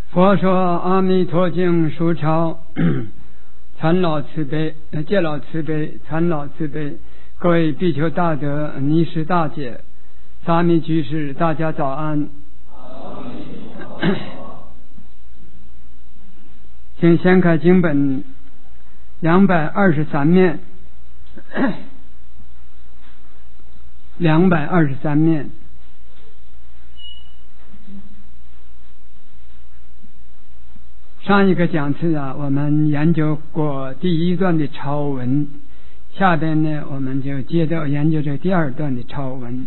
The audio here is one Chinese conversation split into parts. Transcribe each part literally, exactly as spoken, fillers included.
佛说阿弥陀经书抄，参老慈悲，戒老慈悲，参老慈悲。各位比丘大德、尼师大姐、沙弥居士，大家早安。请掀开经本两百二十三面，两百二十三面。上一个讲次啊，我们研究过第一段的抄文，下边呢，我们就接着研究这第二段的抄文。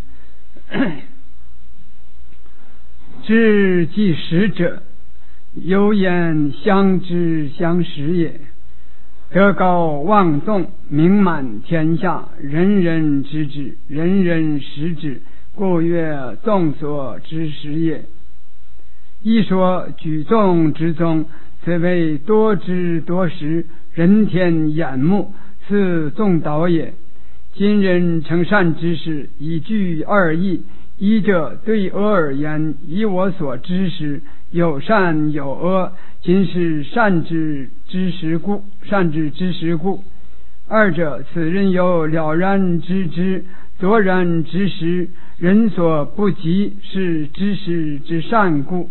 知即识者，有言相知相识也。德高望重，名满天下，人人知之，人人识之，故曰众所知识也。一说举众之中，此为多知多识，人天眼目，是众导也。今人称善知识，以具二义。一者对恶而言，以我所知识，有善有恶，今是善之知识故，善之知识故。二者此人有了然知之，卓然知识，人所不及，是知识之善故。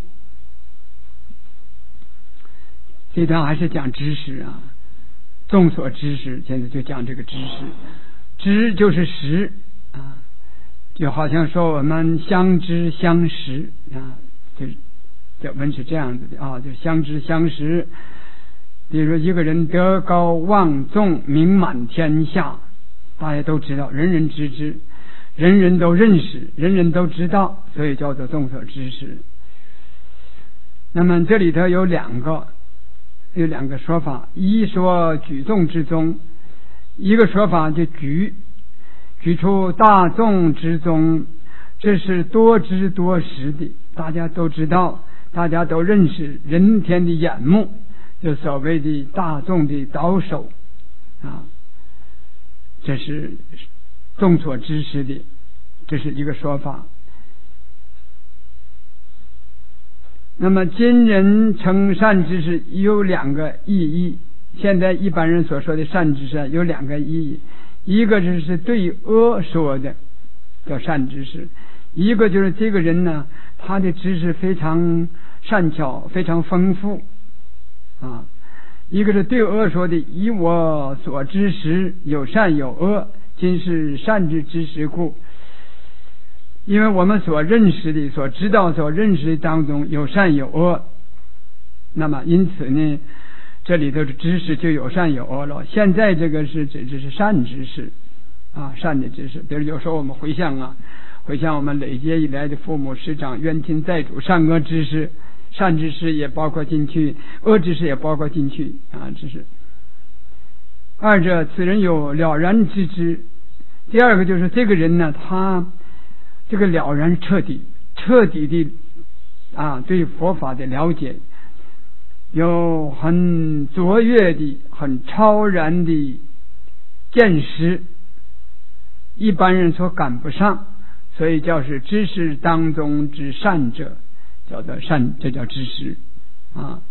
这段还是讲知识啊，众所知识，现在就讲这个知识。知就是识啊，就好像说我们相知相识啊，就这文是这样子的啊，就相知相识。比如说一个人德高望重，名满天下，大家都知道，人人知之，人人都认识，人人都知道，所以叫做众所知识。那么这里头有两个有两个说法，一说举众之中，一个说法就举举出大众之中，这是多知多识的，大家都知道，大家都认识，人天的眼目，就所谓的大众的导手啊，这是众所知识的，这是一个说法。那么今人称善知识有两个意义，现在一般人所说的善知识有两个意义，一个就是对恶说的叫善知识，一个就是这个人呢，他的知识非常善巧，非常丰富啊。一个是对恶说的，以我所知识，有善有恶，今是善之知识故。因为我们所认识的、所知道、所认识的当中有善有恶，那么因此呢，这里头的知识就有善有恶了。现在这个是指这是善知识啊，善的知识。比如有时候我们回想啊，回想我们累劫以来的父母师长、冤亲债主，善恶知识，善知识也包括进去，恶知识也包括进去啊，知识。二者此人有了然知之，第二个就是这个人呢，他这个了然彻底彻底的啊，对佛法的了解，有很卓越的、很超然的见识，一般人所赶不上，所以叫是知识当中之善者，叫做善，这叫知识啊。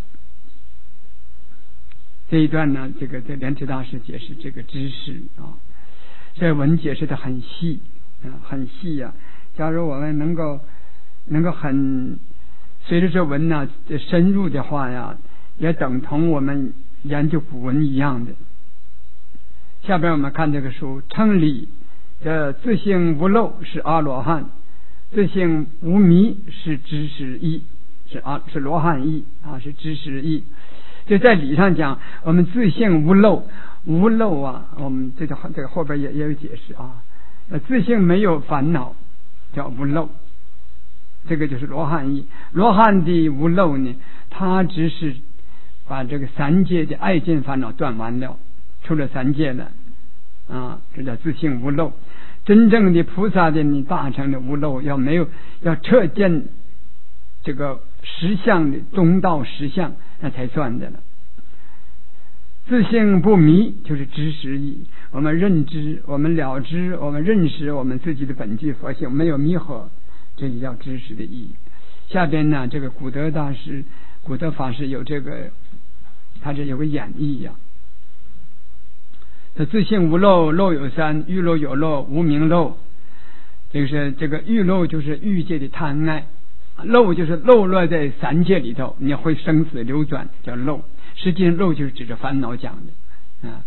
这一段呢，这个这莲池大师解释这个知识啊，这文解释的很细啊，很细呀、啊。假如我们能够能够很随着这文呢深入的话呀，也等同我们研究古文一样的。下边我们看这个书，称理这自性无漏是阿罗汉，自性无迷是知识义，是阿是罗汉义啊，是知识义。就在理上讲，我们自性无漏，无漏啊，我们这个这个后边也也有解释啊，呃，自性没有烦恼。叫无漏，这个就是罗汉义。罗汉的无漏呢，他只是把这个三界的爱见烦恼断完了，出了三界了啊，这叫自性无漏。真正的菩萨的你大乘的无漏，要没有要彻见这个实相的中道实相，那才算的了。自性不迷就是知识义，我们认知，我们了知，我们认识我们自己的本具佛性，没有迷惑，这就叫知识的义。下边呢，这个古德大师古德法师有这个，他这有个演绎呀、啊。他自性无漏，漏有三，欲漏有漏，无明漏。这个是这个欲漏就是欲界的贪爱，漏就是漏落在三界里头，你会生死流转叫漏。实际上漏就是指着烦恼讲的啊。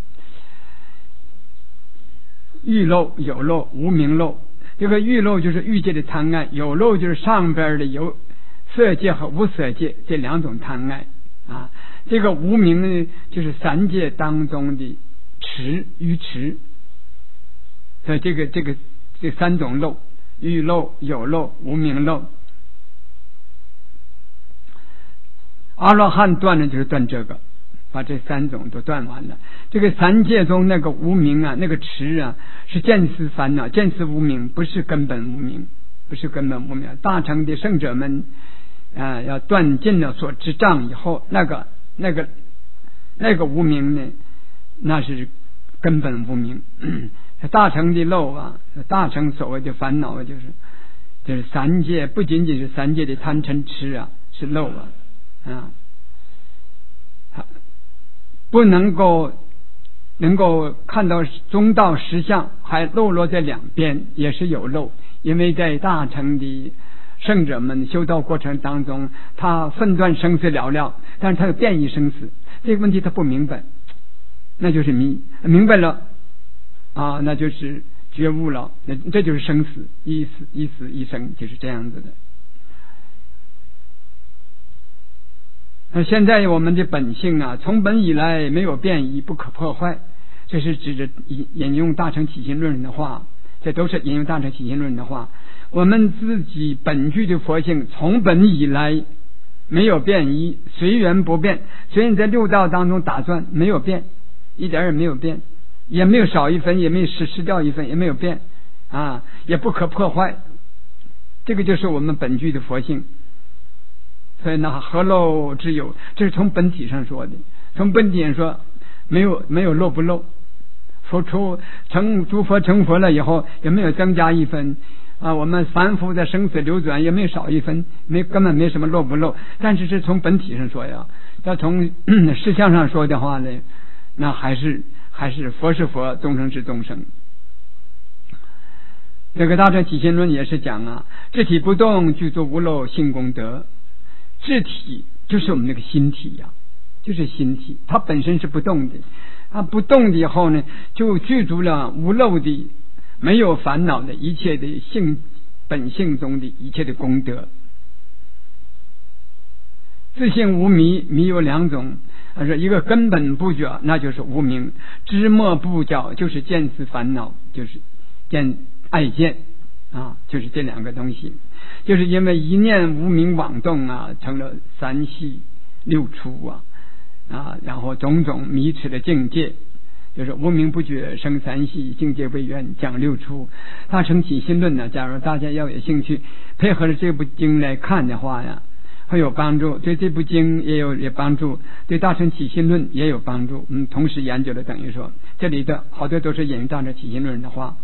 欲漏有漏，无明漏。这个欲漏就是欲界的贪爱，有漏就是上边的有色界和无色界这两种贪爱啊。这个无明呢，就是三界当中的痴愚痴，所以这个这个这三种漏，欲漏有漏无明漏。阿罗汉断的就是断这个，把这三种都断完了。这个三界中那个无明啊，那个痴啊，是见思烦恼，见思无明，不是根本无明，不是根本无明。大乘的圣者们啊，要断尽了所知障以后，那个那个那个无明呢，那是根本无明。大乘的漏啊，大乘所谓的烦恼就是就是三界，不仅仅是三界的贪嗔痴啊，是漏啊啊，不能够能够看到中道实相，还漏落在两边，也是有漏。因为在大乘的圣者们修道过程当中，他分段生死了了，但是他有变异生死，这个问题他不明白，那就是迷，明白了啊，那就是觉悟了，那这就是生死，一死一死一生，就是这样子的。那现在我们的本性啊，从本以来没有变异，不可破坏，这是指着引用大乘起信论的话，这都是引用大乘起信论的话。我们自己本具的佛性从本以来没有变异，随缘不变，所以你在六道当中打转没有变，一点也没有变，也没有少一分，也没有失失掉一分，也没有变啊，也不可破坏。这个就是我们本具的佛性。所以呢，何漏之有？这是从本体上说的。从本体上说，没有没有漏不漏。佛出成诸佛成佛了以后，也没有增加一分啊。我们凡夫的生死流转也没有少一分，没根本没什么漏不漏。但是是从本体上说呀，要从事相上说的话呢，那还是还是佛是佛，众生是众生。这个大乘起信论也是讲啊，智体不动，具足无漏性功德。智体就是我们那个心体呀、啊，就是心体，它本身是不动的，它不动的以后呢，就具足了无漏的、没有烦恼的一切的性本性中的一切的功德。自性无迷，迷有两种，他说一个根本不觉，那就是无明；知末不觉，就是见思烦恼，就是见爱见啊，就是这两个东西。就是因为一念无明妄动啊，成了三系六出啊啊，然后种种迷痴的境界，就是无明不觉生三系，境界未圆讲六出。大乘起信论呢，假如大家要有兴趣，配合着这部经来看的话呀，会有帮助。对这部经也有也帮助，对大乘起信论也有帮助。嗯，同时研究的，等于说这里的好多都是引用大乘起信论的话。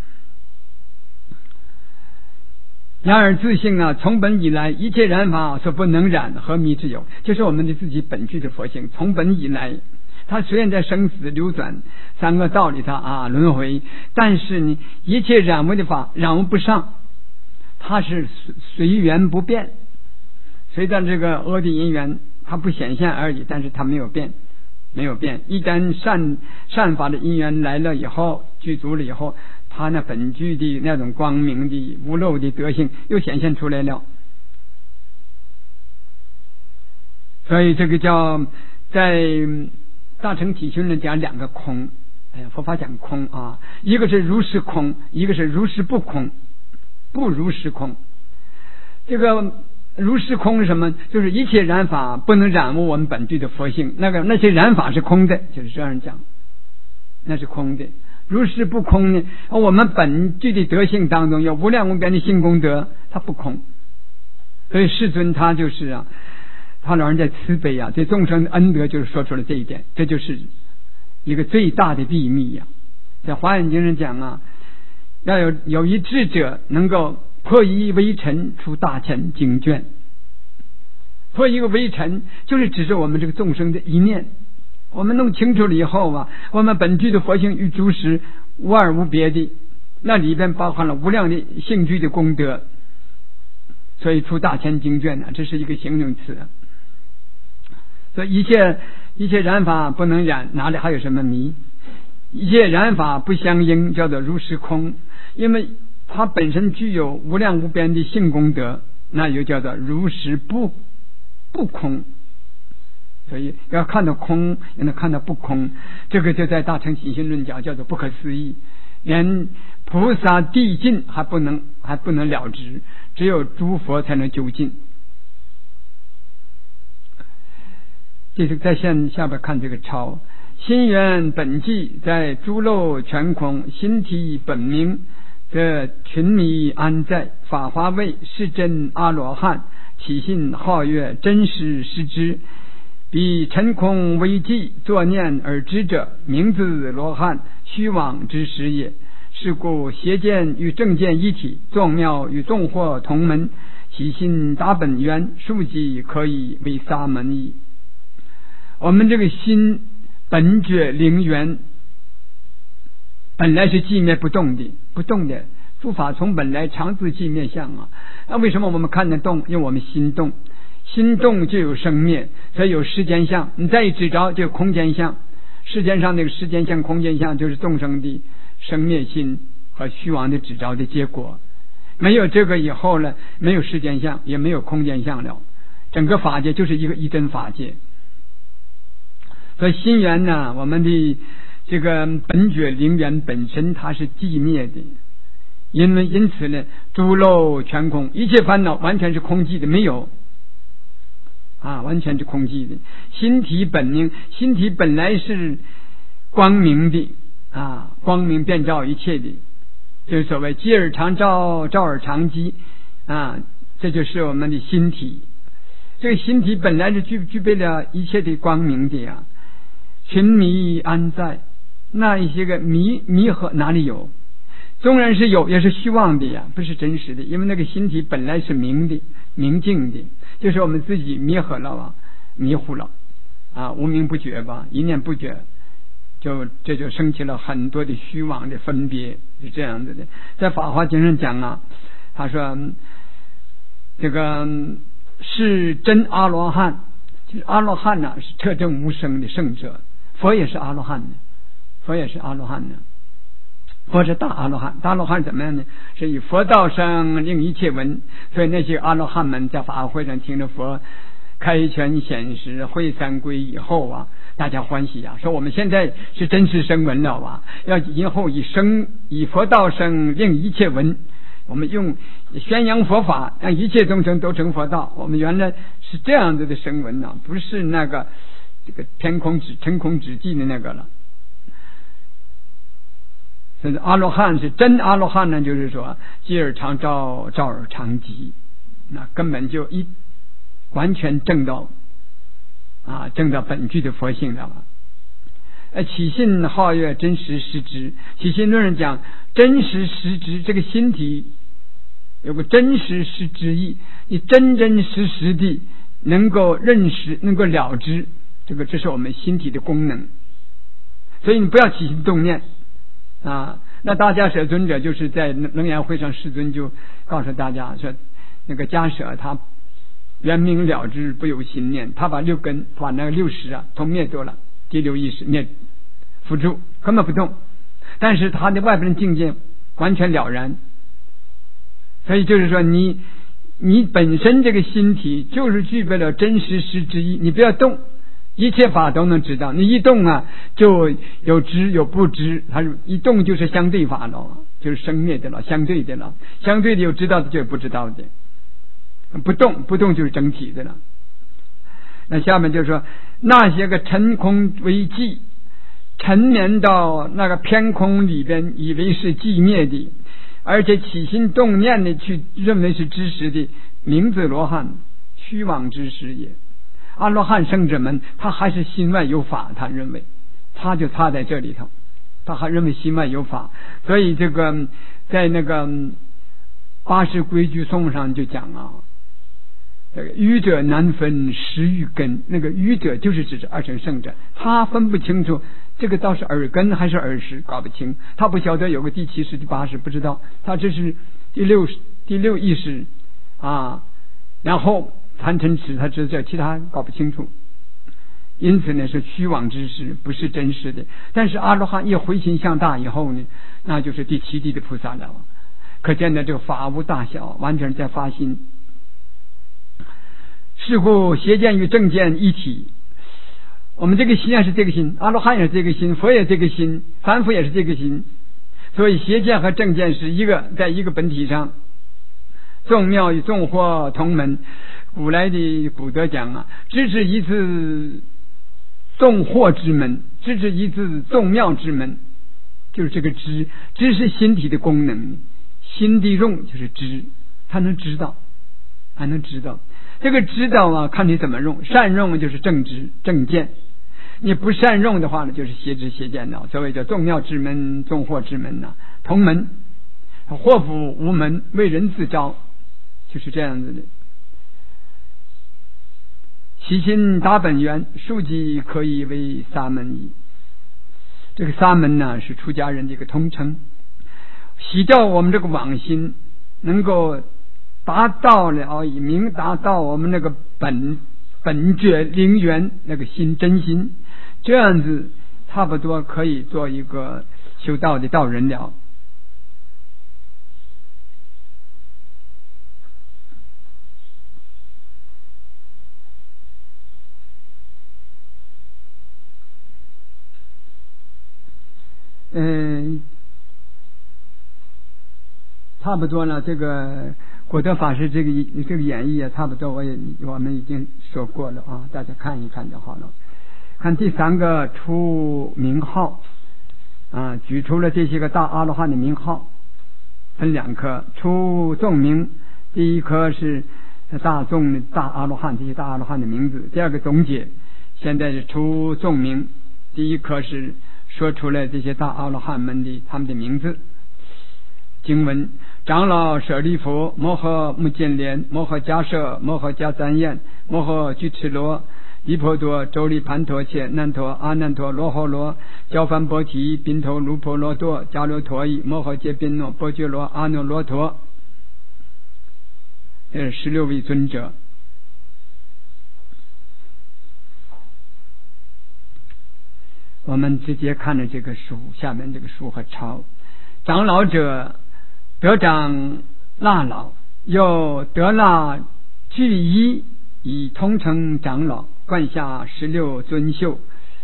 然而自性啊，从本以来一切染法所不能染，何迷之有？就是我们的自己本具的佛性，从本以来，它虽然在生死流转三个道理它啊轮回，但是呢，一切染污的法染污不上，它是随缘不变，随着这个恶的因缘，它不显现而已，但是它没有变，没有变。一旦善善法的因缘来了以后，具足了以后，他那本具的那种光明的无漏的德性又显现出来了。所以这个叫在大乘起信论讲两个空，哎呀，佛法讲空啊，一个是如实空，一个是如实不空，不如实空。这个如实空是什么？就是一切染法不能染污我们本具的佛性，那个那些染法是空的，就是这样讲，那是空的。如是不空呢？我们本具的德性当中有无量无边的性功德，它不空。所以世尊他就是啊，他老人家慈悲啊，对众生的恩德就是说出了这一点，这就是一个最大的秘密呀、啊。在华严经上讲啊，要有有一智者能够破疑微尘出大乘经卷。 或一个微尘，就是指着我们这个众生的一念。我们弄清楚了以后啊，我们本具的佛性与诸实无二无别的，那里边包含了无量的性具的功德，所以出大千经卷呢，这是一个形容词。所以一切一切染法不能染，哪里还有什么迷？一切染法不相应，叫做如是空，因为它本身具有无量无边的性功德，那又叫做如实不不空。所以要看到空，也能看到不空，这个就在大乘起信论讲叫做不可思议，连菩萨地尽还不能还不能了知，只有诸佛才能究竟。这是在下下边看这个抄，心源本寂，在诸漏全空，心体本明，则群迷安在。法华位是真阿罗汉，起信皓月，真实实知。彼尘空为寂，作念而知者，名字罗汉，虚妄之实也。是故邪见与正见一体，众妙与众惑同门，起心达本源，数即可以为沙门矣。我们这个心本觉灵源，本来是寂灭不动的，不动的诸法从本来常自寂灭相啊。那为什么我们看得动？因为我们心动，心动就有生灭，所以有时间相。你再一指着就有空间相，世间上那个时间相、空间相就是众生的生灭心和虚妄的指着的结果。没有这个以后呢，没有时间相，也没有空间相了，整个法界就是一个一真法界。所以心源呢，我们的这个本觉灵源本身它是寂灭的，因为因此呢，诸漏全空，一切烦恼完全是空寂的，没有啊，完全是空寂的。心体本明，心体本来是光明的啊，光明遍照一切的，就是所谓积而常照，照而常积啊，这就是我们的心体。这个心体本来是具具备了一切的光明的呀。群迷安在，那一些个迷迷和哪里有？纵然是有，也是虚妄的呀，不是真实的。因为那个心体本来是明的、明净的，就是我们自己迷合了啊，迷糊了啊，无明不觉吧，一念不觉，就这就升起了很多的虚妄的分别，是这样子的。在法华经上讲啊，他说这个是真阿罗汉，就是阿罗汉呢、啊、是特证无生的圣者。佛也是阿罗汉呢，佛也是阿罗汉呢，佛是大阿罗汉。大阿罗汉怎么样呢？是以佛道生，令一切闻。所以那些阿罗汉们在法会上听着佛开权显实会三归以后啊，大家欢喜啊，说我们现在是真实声闻了啊，要以后以生以佛道生，令一切闻。我们用宣扬佛法，让一切众生都成佛道。我们原来是这样子的声闻呢，不是那个这个天空指真空指记的那个了。所以阿罗汉是真阿罗汉呢，就是说积而常照，照而常积，那根本就一完全证到啊，证到本具的佛性了嘛。呃，起信皓月，真实实知。起信论人讲真实实知，这个心体有个真实实知意，你真真实实地能够认识，能够了知。这个这是我们心体的功能，所以你不要起心动念啊。那大迦舍尊者就是在楞严会上，世尊就告诉大家说，那个迦舍他圆明了知，不有心念，他把六根把那个六识啊都灭掉了，第六意识灭辅助根本不动，但是他的外边境界完全了然。所以就是说你你本身这个心体就是具备了真实实之意，你不要动，一切法都能知道。你一动啊，就有知有不知，它一动就是相对法了，就是生灭的了，相对的了，相对的有知道的就有不知道的，不动不动就是整体的了。那下面就是说，那些个尘空为寂，沉眠到那个偏空里边，以为是寂灭的，而且起心动念的去认为是知识的，名字罗汉，虚妄之识也。阿罗汉圣者们，他还是心外有法，他认为他就差在这里头，他还认为心外有法。所以这个在那个八识规矩颂上就讲啊， 这个愚者难分十余根，那个愚者就是指二乘圣者，他分不清楚这个倒是耳根还是耳识，搞不清，他不晓得有个第七识第八识，不知道他这是第六第六意识啊，然后贪嗔痴他知道，其他搞不清楚，因此呢是虚妄之事，不是真实的。但是阿罗汉一回心向大以后呢，那就是第七地的菩萨了，可见的这个法无大小，完全在发心。是故邪见与正见一体，我们这个心也是这个心，阿罗汉也是这个心，佛也是这个心，凡夫也是这个心，所以邪见和正见是一个在一个本体上。众妙与众惑同门，古来的古德讲啊，知之一字众惑之门，知之一字众妙之门，就是这个知，知是心体的功能，心地用就是知，他能知道，还能知道。这个知道啊，看你怎么用，善用就是正知正见，你不善用的话呢，就是邪知邪见了。所谓叫众妙之门，众惑之门呐、啊，同门，祸福无门，为人自招，就是这样子的。其心达本源，庶几可以为沙门矣。这个沙门呢，是出家人的一个通称，洗掉我们这个妄心，能够达到了以明达到我们那个本本觉灵源那个心真心，这样子差不多可以做一个修道的道人了。嗯，差不多了。这个果德法师这个这个演绎啊，差不多我也我们已经说过了啊，大家看一看就好了。看第三个出名号啊，举出了这些个大阿罗汉的名号，分两科，出众名。第一科是大众的大阿罗汉，这些大阿罗汉的名字。第二个总结，现在是出众名。第一科是说出来这些大阿罗汉们的他们的名字。经文：长老舍利弗、摩诃目犍连、摩诃迦摄、摩诃迦旃延、摩诃居赤罗、离婆多、周利盘陀切、难陀、阿难陀、罗睺罗、焦梵波提、宾头卢婆罗多、迦罗陀夷、摩诃揭宾诺、波觉罗、阿耨罗陀，这是十六位尊者。我们直接看着这个书，下面这个书和抄。长老者，得长腊老，又得腊具一，以通称长老，冠下十六尊秀。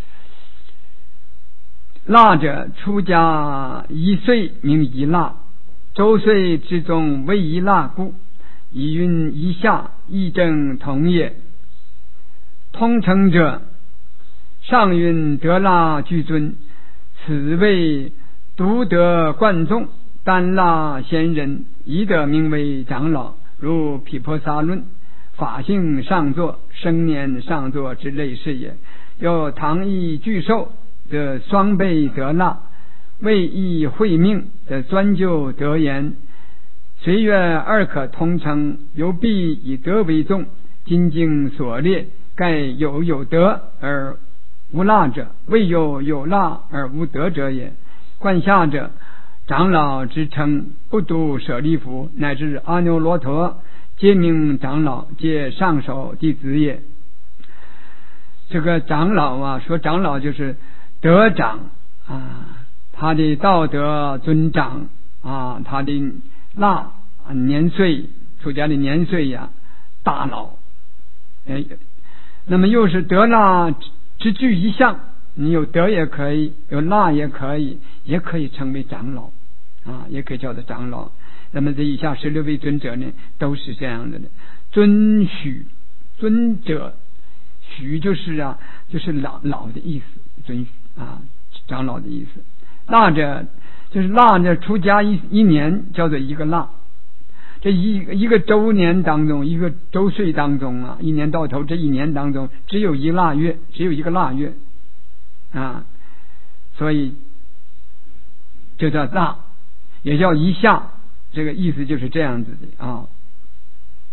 腊者，出家一岁名一腊，周岁之中为一腊故，以云一下，亦正同也。通称者，上云得腊具尊，此谓独得冠众，单腊贤人，宜得名为长老，如毗婆沙论，法性上座，生年上座之类是也。又唐义具寿，则双倍得腊，为义慧命，则专就得言。随月二可通称，犹必以德为重。今经所列，盖有有德而无腊者，未有有腊而无德者也。冠下者，长老之称，不独舍利弗，乃至阿耨罗陀，皆名长老，皆上首弟子也。这个长老啊，说长老就是德长啊，他的道德尊长啊，他的腊年岁，出家的年岁呀、啊，大老。哎，那么又是得腊之具一项，你有德也可以，有腊也可以，也可以成为长老啊，也可以叫做长老。那么这以下十六位尊者呢，都是这样的。尊许尊者，许就是啊，就是老老的意思，尊啊，长老的意思。腊者就是腊呢，出家一一年叫做一个腊。这一一个周年当中，一个周岁当中啊，一年到头这一年当中，只有一腊月，只有一个腊月啊，所以就叫腊，也叫一夏，这个意思就是这样子的啊。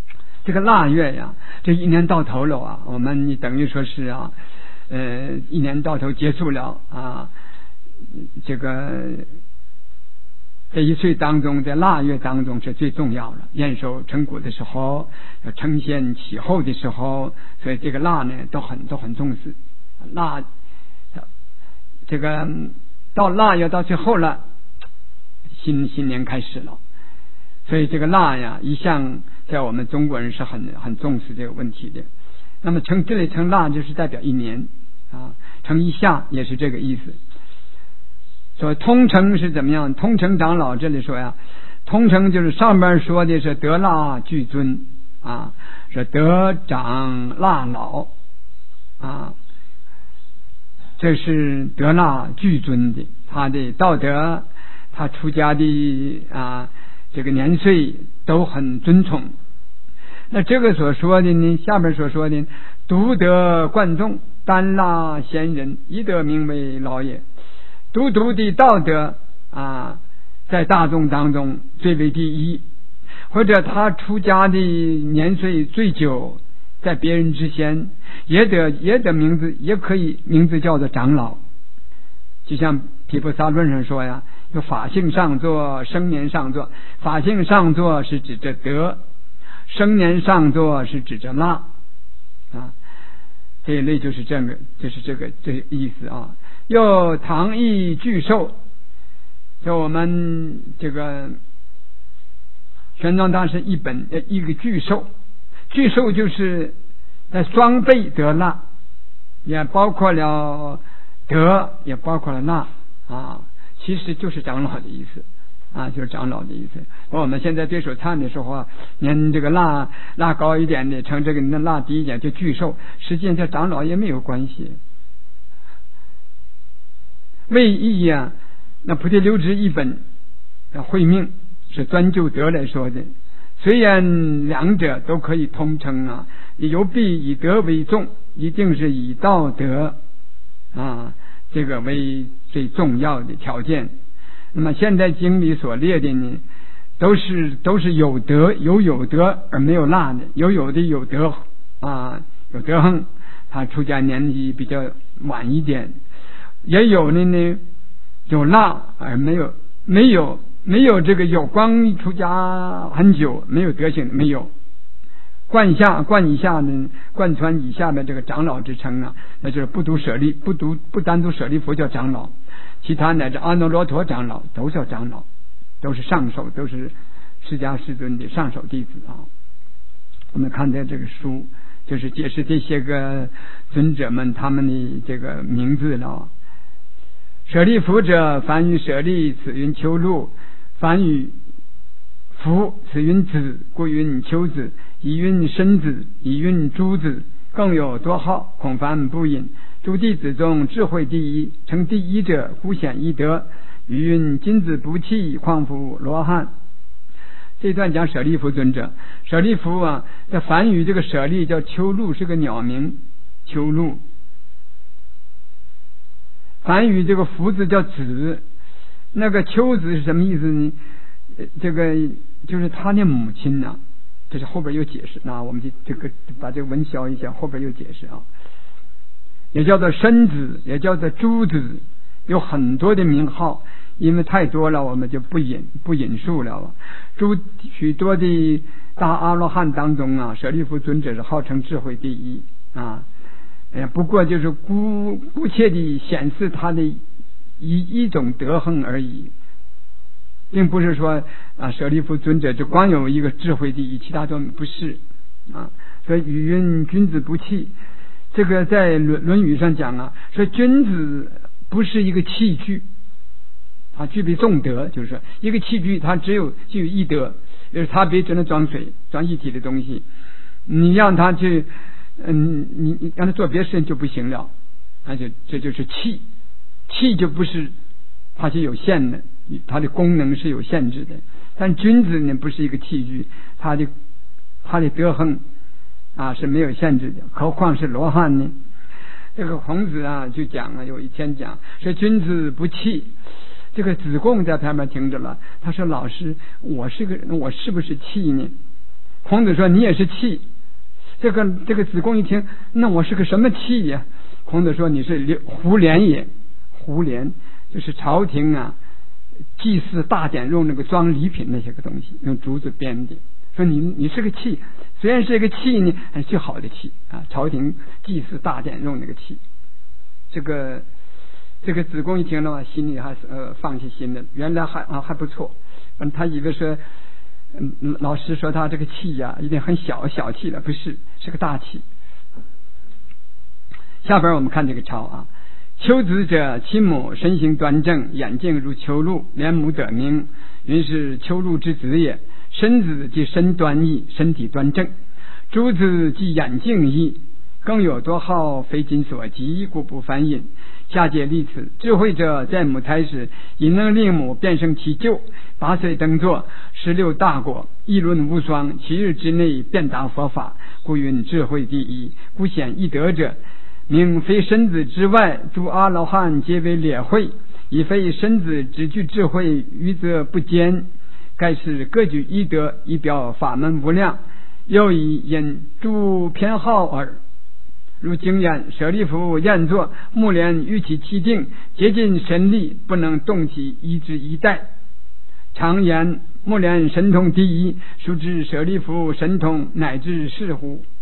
这个腊月呀，这一年到头了啊，我们你等于说是啊，呃，一年到头结束了啊，这个这一岁当中，在腊月当中是最重要的，验收成果的时候，要承先启后的时候，所以这个腊呢都很都很重视。腊这个到腊月到最后了，新新年开始了，所以这个腊呀，一向在我们中国人是很很重视这个问题的。那么称这里称腊就是代表一年啊，称一夏也是这个意思。所以通称是怎么样？通称长老这里说呀，通称就是上边说的是得腊俱尊啊，是得长腊老啊，这是得腊俱尊的，他的道德，他出家的啊，这个年岁都很尊崇。那这个所说的呢，下边所说的独得冠众，单腊贤人，一得名为老也。独独的道德啊，在大众当中最为第一，或者他出家的年岁最久，在别人之先，也得也得名字，也可以名字叫做长老。就像毗婆沙论上说呀，有法性上座，生年上座。法性上座是指着德，生年上座是指着腊啊，这一类就是这个，就是这个这个意思啊。又唐义巨兽，就我们这个玄奘大师一本一个巨兽，巨兽就是在双倍得腊，也包括了德，也包括了腊啊，其实就是长老的意思啊，就是长老的意思。我们现在对手唱的时候啊，念这个腊腊高一点的，称这个那腊低一点就巨兽，实际上这长老也没有关系。为义啊，那菩提流支一本慧命是专就德来说的，虽然两者都可以通称啊，有必以德为重，一定是以道德啊这个为最重要的条件。那么现在经里所列的呢，都是都是有德有有德而没有腊的，有有的有德啊有德行，他出家年纪比较晚一点。也有的呢，有腊而没有没有没有这个有光出家很久没有德行没有。贯下贯以下呢，贯穿以下的这个长老之称啊，那就是不独舍利，不独不单独舍利弗叫长老，其他乃至阿耨罗陀长老都叫长老，都是上首，都是释迦世尊的上首弟子啊。我们看的这个书就是解释这些个尊者们他们的这个名字了。舍利弗者，凡与舍利，此云丘鹿；凡与弗，此云子，故云丘子。以云身子，以云诸子，更有多号，恐凡不隐。诸弟子中智慧第一，称第一者，孤显一德。于云金子不弃，况复罗汉。这段讲舍利弗尊者，舍利弗啊，在梵语这个舍利叫丘鹿，是个鸟名，丘鹿。梵语这个福字叫子，那个丘子是什么意思呢？这个就是他的母亲呐、啊，这是后边有解释。那我们就这个把这个文消一下，后边有解释啊。也叫做身子，也叫做诸子，有很多的名号，因为太多了，我们就不引不引述了。诸许多的大阿罗汉当中啊，舍利弗尊者是号称智慧第一啊。哎，不过就是姑姑且地显示他的一一种德行而已，并不是说啊舍利弗尊者就光有一个智慧第一，其他都不是啊。所以语云君子不器，这个在论论语上讲啊，说君子不是一个器具，他具备众德，就是说一个器具它只有具有一德，就是它别只能装水装一体的东西，你让他去嗯，你你让他做别的事就不行了，那就这就是气，气就不是它是有限的，它的功能是有限制的。但君子呢不是一个器具，他的他的德行啊是没有限制的，何况是罗汉呢？这个孔子啊就讲了，有一天讲说君子不器，这个子贡在旁边听着了，他说老师，我是个我是不是器呢？ 孔子说你也是气。这个这个子贡一听，那我是个什么气呀？孔子说你是胡连也。胡连就是朝廷啊祭祀大典用那个装礼品那些个东西，用竹子编的。说你你是个气，虽然是一个气呢，还是最好的气啊！朝廷祭祀大典用那个气。这个这个子贡一听的话，心里还是呃放下心了，原来还啊还不错。嗯，他以为说，嗯，老师说他这个气呀、啊，一定很小小气了，不是，是个大气。下边我们看这个抄啊。丘子者，其母身形端正，眼睛如秋露，连母得名，云是秋露之子也。身子即身端义，身体端正；诸子即眼镜义，更有多好，非今所及，故不翻引。下界立此。智慧者在母胎时，引能令母变生其咎。八岁登座，十六大果，议论无双，七日之内遍达佛法，故云智慧第一。故显易得者，名非身子之外，诸阿罗汉皆为劣慧，以非身子之具智慧，余则不坚。盖是各具一德，以表法门无量，又以引诸偏好耳。如经验，舍利弗宴坐，目连欲其气定，竭尽神力，不能动其一之一代。常言目连神通第一，殊知舍利弗神通乃至是乎？